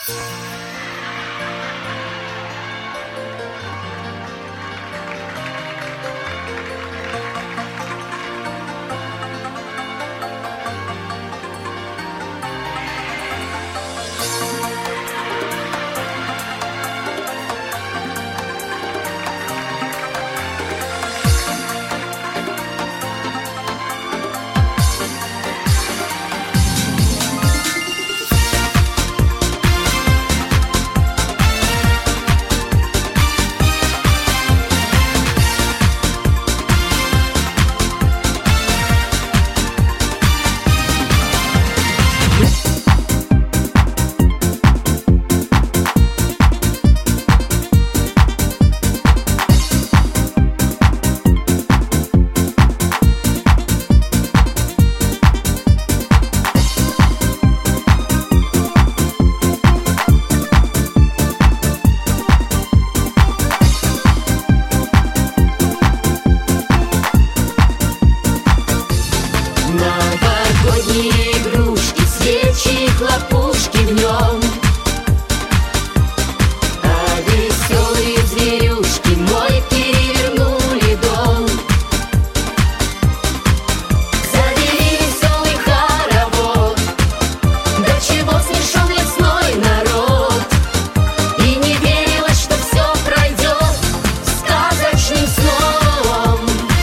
Новогодние игрушки, свечи, хлопушки в нем, а веселые зверюшки мой перевернули дом. Завели веселый хоровод, до чего смешон лесной народ, и не верилось, что все пройдет сказочным сном.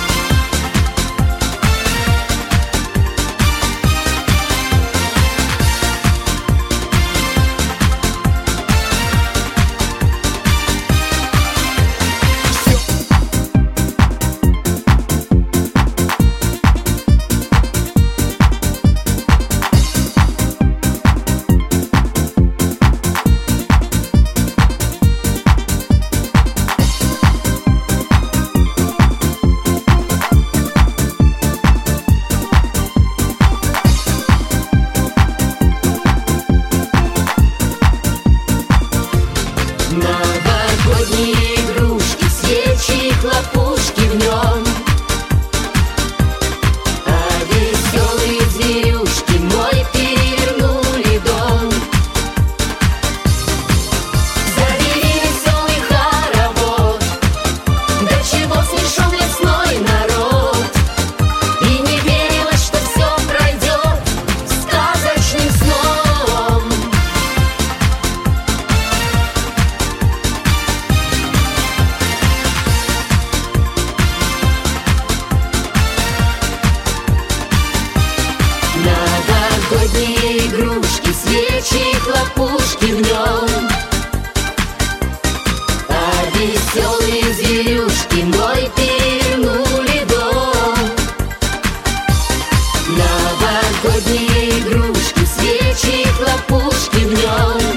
Новогодние игрушки, свечи, хлопушки в нем, а веселые зверюшки мой перевернули дом. Завели веселый хоровод, до чего смешон лесной народ, и не верилось, что все пройдет сказочным сном. Новогодние игрушки, свечи, хлопушки в нем, а веселые зверюшки мой перевернули дом. Новогодние игрушки, свечи, хлопушки в нем.